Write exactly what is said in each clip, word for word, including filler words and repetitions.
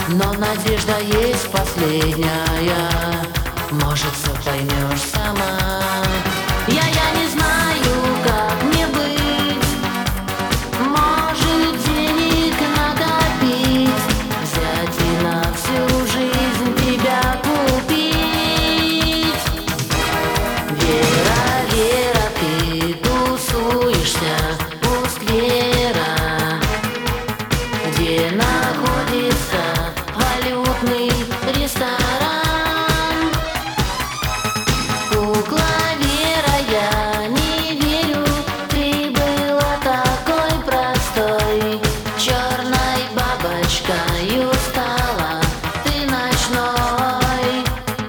Но надежда есть последняя. Может, все поймешь сама. Я, я не знаю, как мне быть. Может, денег накопить, взять и на всю жизнь тебя купить. Вера, Вера, ты тусуешься у сквера, где находится валютный ресторан. Кукла Вера, я не верю, ты была такой простой. Черной бабочкою стала ты ночной.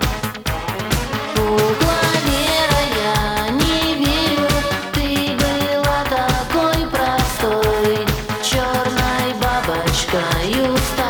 Кукла Вера, я не верю, ты была такой простой. Черной бабочкою стала